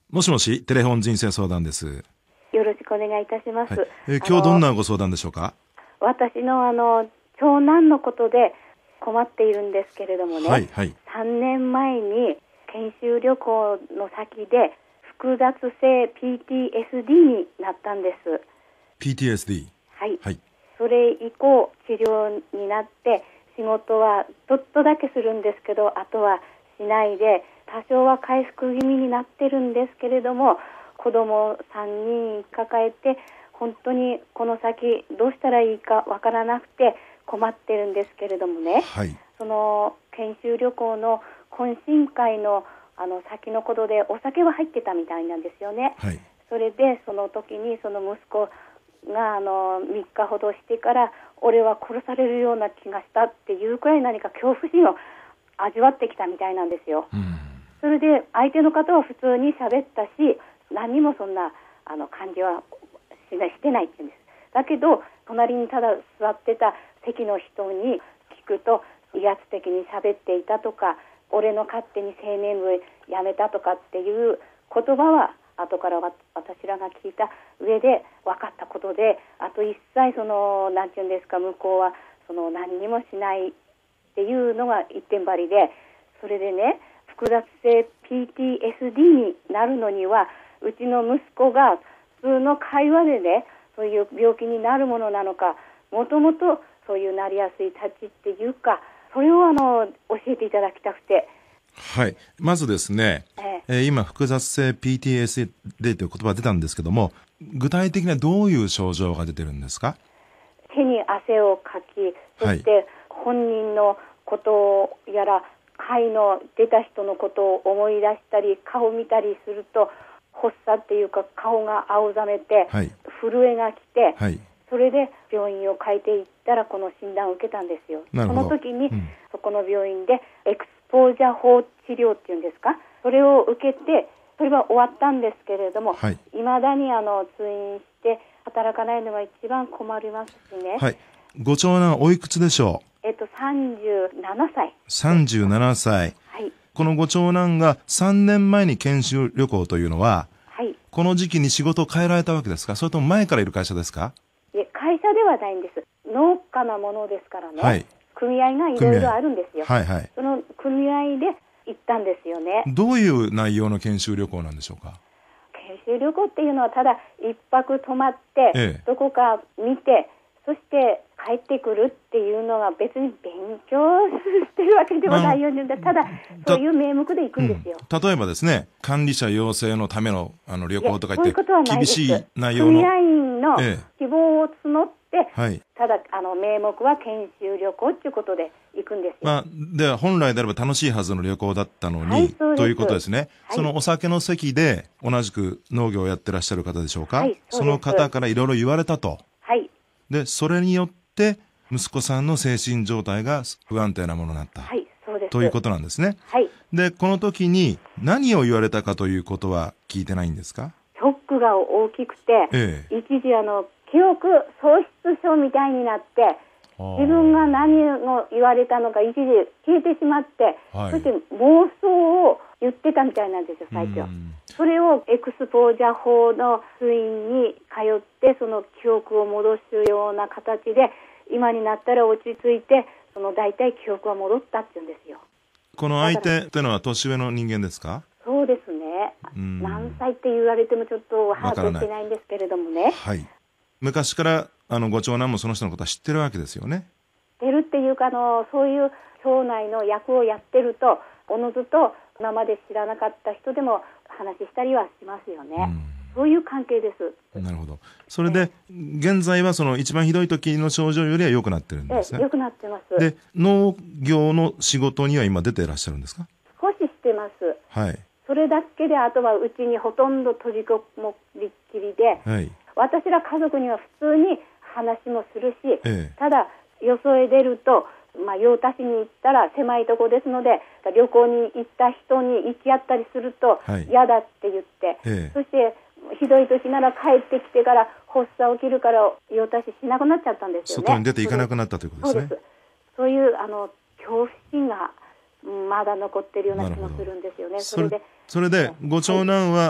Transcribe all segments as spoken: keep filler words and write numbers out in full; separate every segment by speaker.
Speaker 1: もしもし、テレフォン人生相談です。
Speaker 2: よろしくお願いいたします。はい、
Speaker 1: えー、今日どんなご相談でしょうか？
Speaker 2: 私のあの長男のことで困っているんですけれどもね、
Speaker 1: はいはい、
Speaker 2: さんねんまえに研修旅行の先で複雑性 ピーティーエスディー になったんです。
Speaker 1: ピーティーエスディー、
Speaker 2: はい、
Speaker 1: はい、
Speaker 2: それ以降治療になって仕事はちょっとだけするんですけど、あとはしないで多少は回復気味になってるんですけれども、子供さんにん抱えて本当にこの先どうしたらいいかわからなくて困ってるんですけれどもね、
Speaker 1: はい、
Speaker 2: その研修旅行の懇親会のあの先のことでお酒は入ってたみたいなんですよね、
Speaker 1: はい、
Speaker 2: それでその時にその息子があのみっかほどしてから俺は殺されるような気がしたっていうくらい何か恐怖心を味わってきたみたいなんですよ、うん、それで相手の方は普通に喋ったし何にもそんなあの感じはしないしてないって言うんです。だけど隣にただ座ってた席の人に聞くと威圧的に喋っていたとか、俺の勝手に青年部やめたとかっていう言葉は後から私らが聞いた上で分かったことで、あと一切その何て言うんですか、向こうはその何にもしないっていうのが一点張りで、それでね複雑性 ピーティーエスディー になるのにはうちの息子が普通の会話でねそういう病気になるものなのか、もともとそういうなりやすい立ちっていうか、それをあの教えていただきたくて。
Speaker 1: はい、まずですね、ええー、今複雑性 ピーティーエスディー という言葉が出たんですけども、具体的にはどういう症状が出てるんですか？
Speaker 2: 手に汗をかき、そして本人のことやら会の出た人のことを思い出したり顔を見たりすると発作っていうか顔が青ざめて、はい、震えが来て、はい、それで病院を変えていったらこの診断を受けたんですよ。その時に、うん、そこの病院でエクスポージャー法治療っていうんですか、それを受けてそれは終わったんですけれども、はい、未だにあの通院して働かないのが一番困りますしね、
Speaker 1: はい、ご長男おいくつでしょう？
Speaker 2: えっとさんじゅうななさい。
Speaker 1: さんじゅうななさい、はい、このご長男がさんねんまえに研修旅行というのは、はい、この時期に仕事を変えられたわけですか？それとも前からいる会社ですか？
Speaker 2: いえ、会社ではないんです。農家なものですからね、はい、組合がいろいろあるんですよ、はいはい、その組合で行ったんですよね。
Speaker 1: どういう内容の研修旅行なんでしょうか？
Speaker 2: 研修旅行っていうのはただ一泊泊まって、ええ、どこか見てそして帰ってくるっていうのが別に勉強してるわけでもないように、まあ、ただそういう名目で行くんですよ、
Speaker 1: うん、例えばですね、管理者養成のための、あの旅行とか言って厳しい内容の
Speaker 2: 組合員の希望を募って、ええ、ただあの名目は研修旅行ということで行くんですよ、
Speaker 1: まあ、では本来であれば楽しいはずの旅行だったのに、はい、ということですね、はい、そのお酒の席で同じく農業をやってらっしゃる方でしょうか、はい、その方からいろいろ言われたと、はい、でそれによって息子さんの精神状態が不安定なものになった、はい、そうです、ということなんですね、はい、でこの時に何を言われたかということは聞いてないんですか？
Speaker 2: ショックが大きくて、ええ、一時あの記憶喪失症みたいになって自分が何を言われたのか一時消えてしまって、はい、そして妄想を言ってたみたいなんですよ最初。それをエクスポージャー法の通院に通ってその記憶を戻すような形で今になったら落ち着いてその大体記憶が戻ったって言うんですよ。
Speaker 1: この相手というのは年上の人間ですか？
Speaker 2: そうですね。何歳って言われてもちょっと把握してないんですけれどもね、
Speaker 1: はい、昔からあのご長男もその人のことは知ってるわけですよね。
Speaker 2: 知ってるっていうかあのそういう町内の役をやってるとおのずと今まで知らなかった人でも話したりはしますよね、うん、そういう関係です。
Speaker 1: なるほど。それで、えー、現在はその一番ひどい時の症状よりは良くなってるんですね。
Speaker 2: えー、良くなってます。
Speaker 1: で農業の仕事には今出ていらっしゃるんですか？
Speaker 2: 少ししてます、はい、それだけであとはうちにほとんど閉じこもりっきりで、はい、私ら家族には普通に話もするし、ええ、ただよそへ出ると、まあ、用足しに行ったら狭いとこですので旅行に行った人に行き合ったりすると嫌だって言って、はい、そしてひどい時なら帰ってきてから発作起きるから用足ししなくなっちゃったんですよね。
Speaker 1: 外に出ていかなくなったということですね。
Speaker 2: そうです。そういうあの恐怖心がまだ残ってるような気もするんですよね。
Speaker 1: それでそれでご長男は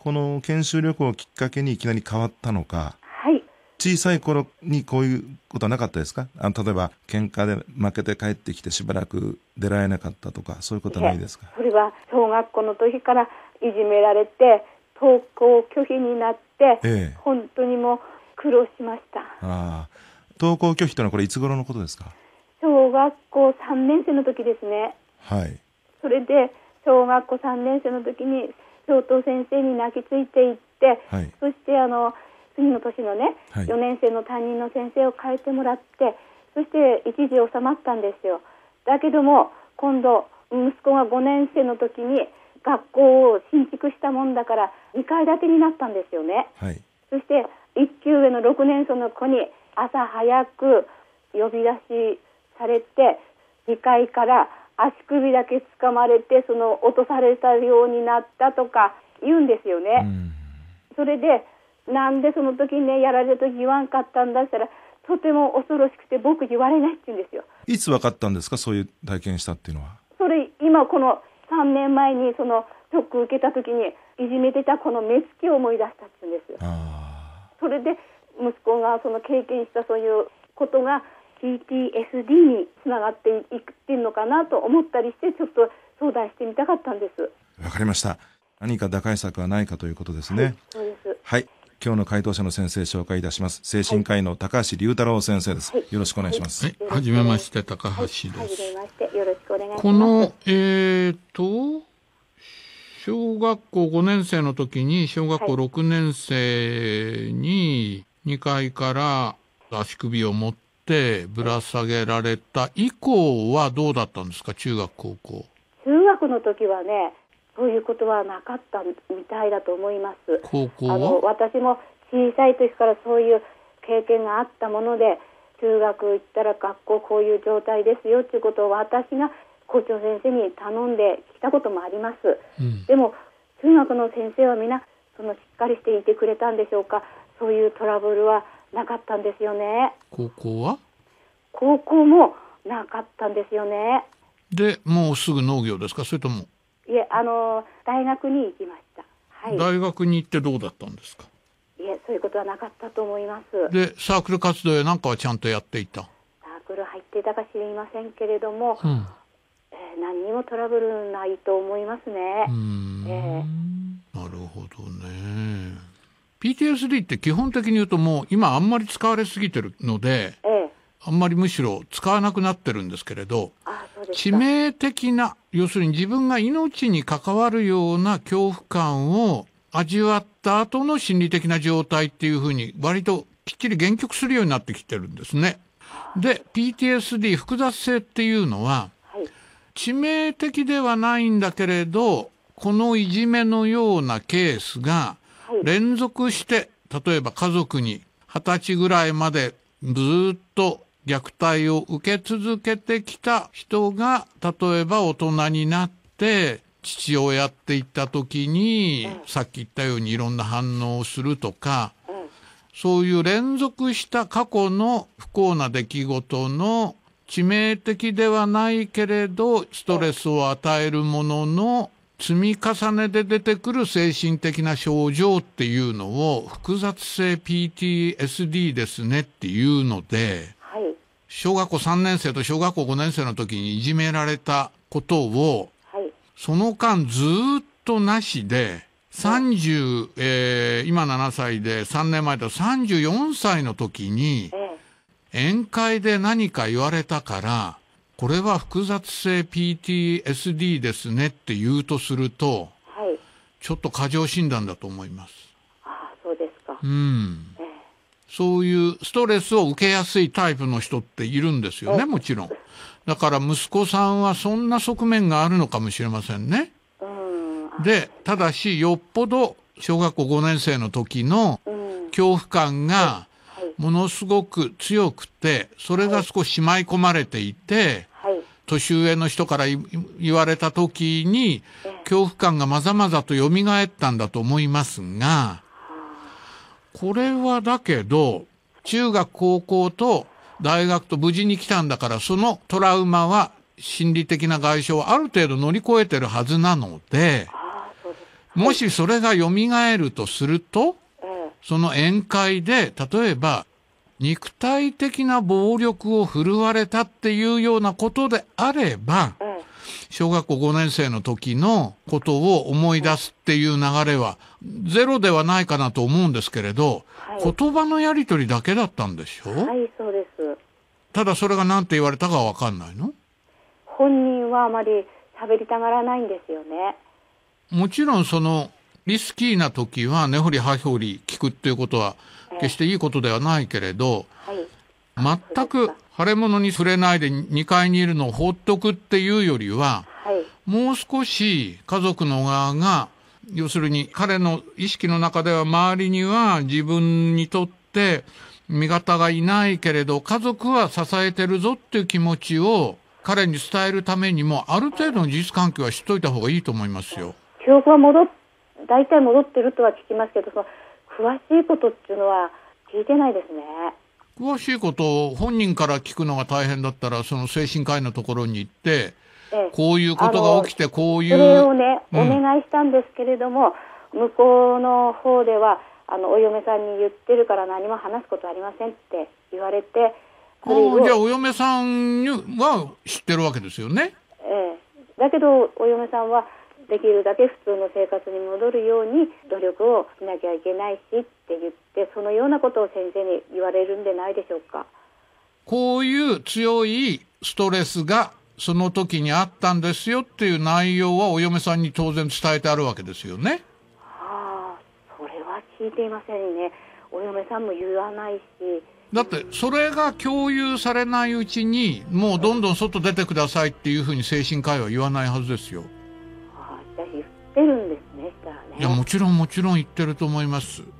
Speaker 1: この研修旅行をきっかけにいきなり変わったのか、
Speaker 2: はい、
Speaker 1: 小さい頃にこういうことはなかったですか？あの例えば喧嘩で負けて帰ってきてしばらく出られなかったとか、そういうことはないですか？
Speaker 2: それは小学校の時からいじめられて登校拒否になって、ええ、本当にもう苦労しました。
Speaker 1: あ、登校拒否というのはこれいつ頃のことですか？
Speaker 2: 小学校さんねん生の時ですね。
Speaker 1: はい。
Speaker 2: それで小学校さんねん生の時に教頭先生に泣きついていって、はい、そしてあの次の年のね、はい、よねん生の担任の先生を変えてもらって、そして一時収まったんですよ。だけども今度息子がごねん生の時に学校を新築したもんだからにかい建てになったんですよね、はい、そしていっきゅう上のろくねん生の子に朝早く呼び出しされて、にかいから足首だけ掴まれてその落とされたようになったとか言うんですよね、うん、それでなんでその時にねやられた時言わんかったんだったら、とても恐ろしくて僕言われないって言うんですよ。
Speaker 1: いつ分かったんですか、そういう体験したっていうのは？
Speaker 2: それ今このさんねんまえにそのショック受けた時にいじめてたこの目つきを思い出したって言うんです。あ、それで息子がその経験したそういうことが ピーティーエスディー につながっていくっていうのかなと思ったりして、ちょっと相談してみたかったんです。
Speaker 1: わかりました。何か打開策はないかということですね。はい、
Speaker 2: そうです。
Speaker 1: はい、今日の回答者の先生紹介いたします。精神科医の高橋龍太郎先生です。はい、よろしくお願いします。
Speaker 3: はい、はじめまして高橋です。はい、は
Speaker 2: じめまして、よろしくお願いします。
Speaker 3: このえーと小学校ごねん生の時に小学校ろくねん生ににかいから足首を持ってぶら下げられた以降はどうだったんですか？中学高校。
Speaker 2: 中学の時はね、そういうことはなかったみたいだと思います。
Speaker 3: 高校は
Speaker 2: あの私も小さい時からそういう経験があったもので、中学行ったら学校こういう状態ですよということを私が校長先生に頼んできたこともあります、うん、でも中学の先生はみんなそのしっかりしていてくれたんでしょうか。そういうトラブルはなかったんですよね。
Speaker 3: 高校は？
Speaker 2: 高校もなかったんですよね。
Speaker 3: でもうすぐ農業ですか？それとも？
Speaker 2: いえ、あの大学に行きました、はい、
Speaker 3: 大学に行ってどうだったんですか？
Speaker 2: いえ、そういうことはなかったと思います。
Speaker 3: でサークル活動やなんかはちゃんとやっていた？サ
Speaker 2: ークル入っていたか知りませんけれども、うん、えー、何にもトラブルないと思いますね。うーん、
Speaker 3: えー、なるほどね。 ピーティーエスディー って基本的に言うともう今あんまり使われすぎてるので、えー、あんまりむしろ使わなくなってるんですけれど、致命的な、要するに自分が命に関わるような恐怖感を味わった後の心理的な状態っていうふうに割ときっちり言及するようになってきてるんですね。で ピーティーエスディー 複雑性っていうのは、はい、致命的ではないんだけれどこのいじめのようなケースが連続して、例えば家族にはたちぐらいまでずっと虐待を受け続けてきた人が例えば大人になって父親って言った時に、うん、さっき言ったようにいろんな反応をするとか、うん、そういう連続した過去の不幸な出来事の致命的ではないけれどストレスを与えるものの積み重ねで出てくる精神的な症状っていうのを複雑性 ピーティーエスディー ですねっていうので、はい、小学校さんねん生と小学校ごねん生の時にいじめられたことを、はい、その間ずっとなしでさんじゅう、えー、今ななさいでさんねんまえだとさんじゅうよんさいの時に宴会で何か言われたからこれは複雑性 ピーティーエスディー ですねって言うとすると、はい、ちょっと過剰診断だと思います。
Speaker 2: ああ、そうですか。
Speaker 3: うん、ええ、そういうストレスを受けやすいタイプの人っているんですよね、もちろん。だから息子さんはそんな側面があるのかもしれませんね。うん、で、ただしよっぽど小学校ごねん生の時の恐怖感がものすごく強くて、それが少ししまい込まれていて、はい、年上の人から言われた時に恐怖感がまざまざと蘇ったんだと思いますが、これはだけど中学高校と大学と無事に来たんだから、そのトラウマは心理的な外傷をある程度乗り越えてるはずなので、 もしそれが蘇るとすると、その宴会で、例えば、肉体的な暴力を振るわれたっていうようなことであれば、小学校ごねん生の時のことを思い出すっていう流れはゼロではないかなと思うんですけれど、はい、言葉のやり取りだけだったんでしょ？
Speaker 2: はい、そうです。
Speaker 3: ただそれが何て言われたかは分かんないの？
Speaker 2: 本人はあまり喋りたがらないんですよね。
Speaker 3: もちろんそのリスキーな時は根掘り葉掘り聞くっていうことは決していいことではないけれど、えーはい、全く腫れ物に触れないでにかいにいるのを放っとくっていうよりは、はい、もう少し家族の側が、要するに彼の意識の中では周りには自分にとって味方がいないけれど家族は支えてるぞっていう気持ちを彼に伝えるためにもある程度の事実関係は知っといた方がいいと思いますよ。
Speaker 2: 記憶は戻っ大体戻ってるとは聞きますけど、その詳しいことっていうのは聞いてないですね。
Speaker 3: 詳しいことを本人から聞くのが大変だったら、その精神科医のところに行って、ええ、こういうことが起きてこういうそ
Speaker 2: れをね、うん、お願いしたんですけれども、向こうの方ではあのお嫁さんに言ってるから何も話すことありませんって言われて、
Speaker 3: あじゃあお嫁さんは知ってるわけですよね。
Speaker 2: ええ、だけどお嫁さんはできるだけ普通の生活に戻るように努力をしなきゃいけないしって言って、そのようなことを先生に言われるんでないでしょうか。
Speaker 3: こういう強いストレスがその時にあったんですよっていう内容はお嫁さんに当然伝えてあるわけですよね。
Speaker 2: はあ、それは聞いていませんね。お嫁さんも言わないし。
Speaker 3: だってそれが共有されないうちにもうどんどん外出てくださいっていうふうに精神科医は言わないはずですよ。
Speaker 2: 言ってるんですね、したらね。
Speaker 3: いや、もちろんもちろん言ってると思います、はい、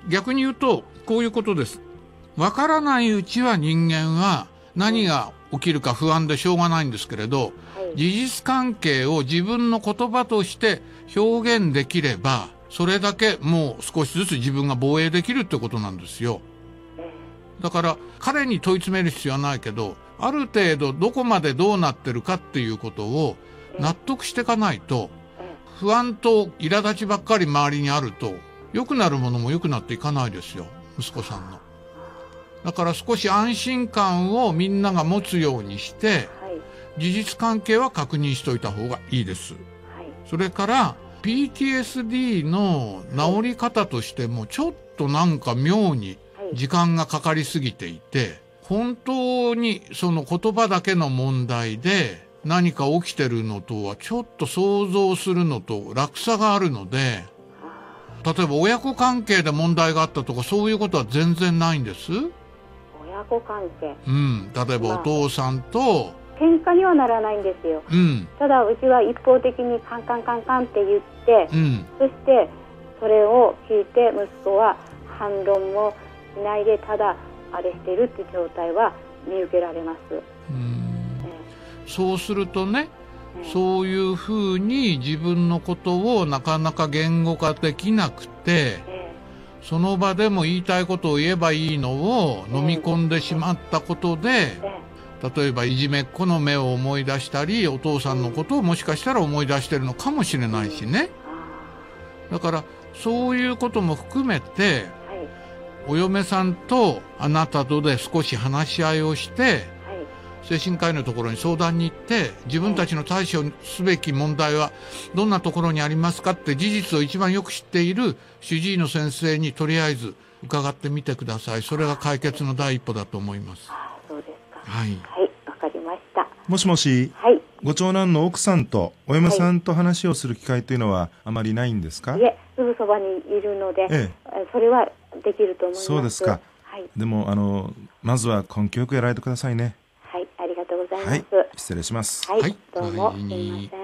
Speaker 3: 逆に言うとこういうことです。わからないうちは人間は何が起きるか不安でしょうがないんですけれど、はい、事実関係を自分の言葉として表現できればそれだけもう少しずつ自分が防衛できるってことなんですよ。だから彼に問い詰める必要はないけど、ある程度どこまでどうなってるかっていうことを納得していかないと、不安と苛立ちばっかり周りにあると良くなるものも良くなっていかないですよ、息子さんの。だから少し安心感をみんなが持つようにして、事実関係は確認しといた方がいいです。それから ピーティーエスディー の治り方としてもちょっとなんか妙に時間がかかりすぎていて、本当にその言葉だけの問題で何か起きてるのとはちょっと想像するのと落差があるので、例えば親子関係で問題があったとかそういうことは全然ないんです。
Speaker 2: 親子関係、
Speaker 3: うん、例えばお父さんと、まあ、
Speaker 2: 喧嘩にはならないんですよ、うん、ただうちは一方的にカンカンカンカンって言って、うん、そしてそれを聞いて息子は反論もしないでただあれしてるって状態は見受けられます。うん、
Speaker 3: えー、そうするとね、えー、そういうふうに自分のことをなかなか言語化できなくて、えー、その場でも言いたいことを言えばいいのを飲み込んでしまったことで、えー、例えばいじめっ子の目を思い出したりお父さんのことをもしかしたら思い出してるのかもしれないしね。だからそういうことも含めてお嫁さんとあなたとで少し話し合いをして、はい、精神科医のところに相談に行って自分たちの対処すべき問題はどんなところにありますかって事実を一番よく知っている主治医の先生にとりあえず伺ってみてください。それが解決の第一歩だと思います。
Speaker 2: ああ、そうですか。
Speaker 3: はい、
Speaker 2: はい、わかりました。
Speaker 1: もしもし、はい、ご長男の奥さんとお嫁さんと話をする機会というのはあまりないんですか？はい、
Speaker 2: いえ、すぐそばにいるので、ええ、それはできると思います。
Speaker 1: そうですか。はい、でもあのまずは根気よくやられてくださいね。
Speaker 2: はい、ありがとうございます。
Speaker 1: はい、失礼します。
Speaker 2: はい、どうもすみません。